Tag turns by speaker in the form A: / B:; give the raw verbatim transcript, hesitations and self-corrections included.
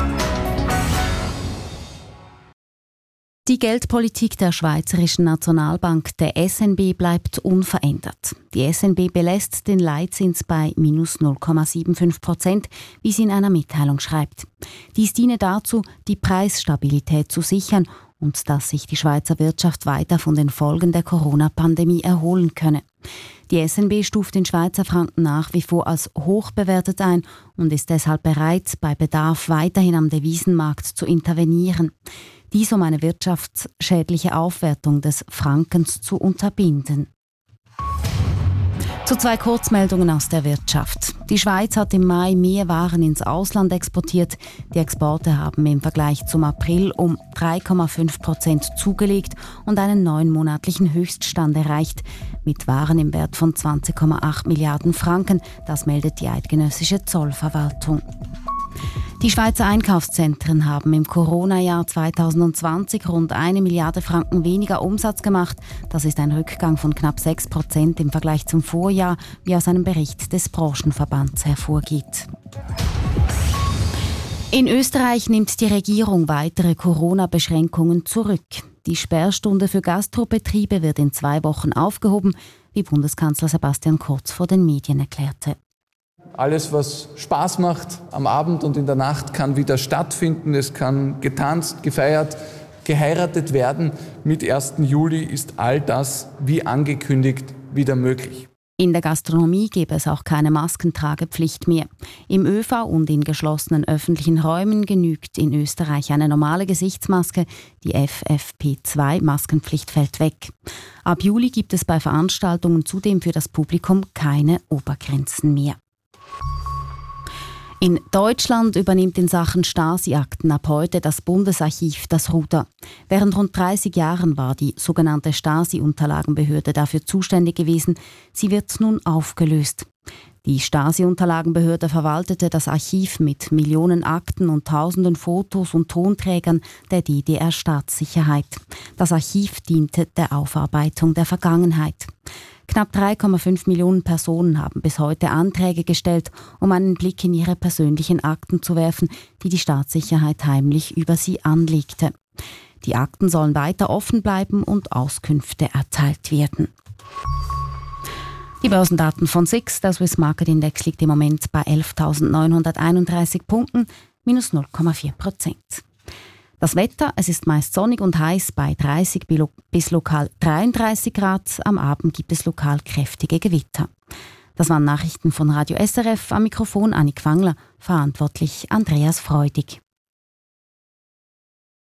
A: Die Geldpolitik der Schweizerischen Nationalbank, der S N B, bleibt unverändert. Die S N B belässt den Leitzins bei minus null Komma fünfundsiebzig Prozent, wie sie in einer Mitteilung schreibt. Dies diene dazu, die Preisstabilität zu sichern und dass sich die Schweizer Wirtschaft weiter von den Folgen der Corona-Pandemie erholen könne. Die S N B stuft den Schweizer Franken nach wie vor als hoch bewertet ein und ist deshalb bereit, bei Bedarf weiterhin am Devisenmarkt zu intervenieren. Dies um eine wirtschaftsschädliche Aufwertung des Frankens zu unterbinden. Zu zwei Kurzmeldungen aus der Wirtschaft. Die Schweiz hat im Mai mehr Waren ins Ausland exportiert. Die Exporte haben im Vergleich zum April um drei Komma fünf Prozent zugelegt und einen neunmonatlichen Höchststand erreicht, mit Waren im Wert von zwanzig Komma acht Milliarden Franken. Das meldet die eidgenössische Zollverwaltung. Die Schweizer Einkaufszentren haben im Corona-Jahr zwanzig zwanzig rund eine Milliarde Franken weniger Umsatz gemacht. Das ist ein Rückgang von knapp sechs Prozent im Vergleich zum Vorjahr, wie aus einem Bericht des Branchenverbands hervorgeht. In Österreich nimmt die Regierung weitere Corona-Beschränkungen zurück. Die Sperrstunde für Gastrobetriebe wird in zwei Wochen aufgehoben, wie Bundeskanzler Sebastian Kurz vor den Medien erklärte.
B: Alles, was Spaß macht am Abend und in der Nacht, kann wieder stattfinden. Es kann getanzt, gefeiert, geheiratet werden. Mit ersten Juli ist all das, wie angekündigt, wieder möglich.
A: In der Gastronomie gäbe es auch keine Maskentragepflicht mehr. Im Ö V und in geschlossenen öffentlichen Räumen genügt in Österreich eine normale Gesichtsmaske. Die F F P zwei Maskenpflicht fällt weg. Ab Juli gibt es bei Veranstaltungen zudem für das Publikum keine Obergrenzen mehr. In Deutschland übernimmt in Sachen Stasi-Akten ab heute das Bundesarchiv das Ruder. Während rund dreißig Jahren war die sogenannte Stasi-Unterlagenbehörde dafür zuständig gewesen. Sie wird nun aufgelöst. Die Stasi-Unterlagenbehörde verwaltete das Archiv mit Millionen Akten und tausenden Fotos und Tonträgern der D D R-Staatssicherheit. Das Archiv diente der Aufarbeitung der Vergangenheit. Knapp drei Komma fünf Millionen Personen haben bis heute Anträge gestellt, um einen Blick in ihre persönlichen Akten zu werfen, die die Staatssicherheit heimlich über sie anlegte. Die Akten sollen weiter offen bleiben und Auskünfte erteilt werden. Die Börsendaten von S I X, der Swiss Market Index, liegt im Moment bei elftausendneunhunderteinunddreißig Punkten, minus null Komma vier Prozent. Das Wetter, es ist meist sonnig und heiß bei dreißig bis lokal dreiunddreißig Grad. Am Abend gibt es lokal kräftige Gewitter. Das waren Nachrichten von Radio S R F. Am Mikrofon Annik Wangler, verantwortlich Andreas Freudig.